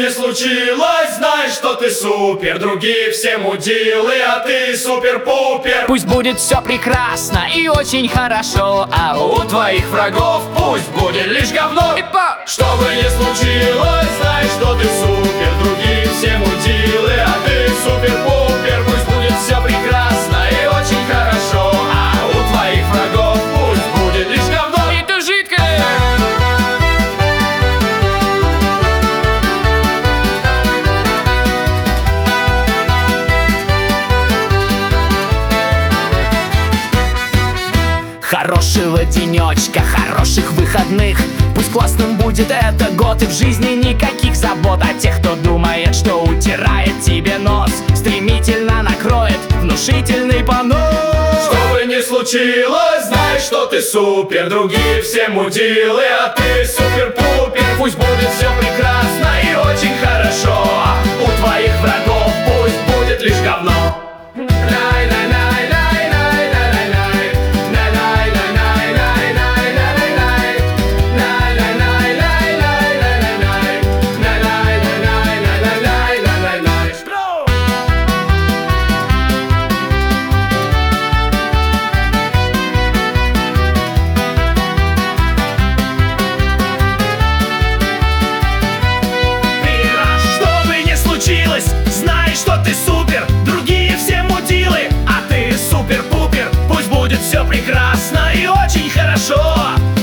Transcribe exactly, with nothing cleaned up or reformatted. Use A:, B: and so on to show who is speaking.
A: не случилось, знай, что ты супер. Другие все мудилы, а ты супер-пупер.
B: Пусть будет все прекрасно и очень хорошо, а у
A: У твоих врагов пусть будет лишь говно.
B: И по...
A: Что бы ни случилось, знай, что ты супер. Другие все мудилы, а ты супер-пупер. Пусть будет все прекрасно и очень хорошо, а у твоих врагов пусть будет лишь говно.
B: И ты жидкая. Хорошего денечка, хороших выходных. Пусть классным будет этот год, и в жизни никаких забот. А тех, кто думает, что утирает тебе нос, стремительно накроет внушительный понос.
A: Что бы ни случилось, знай, что ты супер. Другие все мудилы, а ты супер-пупер. Пусть будет все прекрасно и очень хорошо, а у твоих врагов пусть будет лишь говно.
B: Знай, что ты супер, другие все мудилы, а ты супер-пупер. Пусть будет все прекрасно и очень хорошо.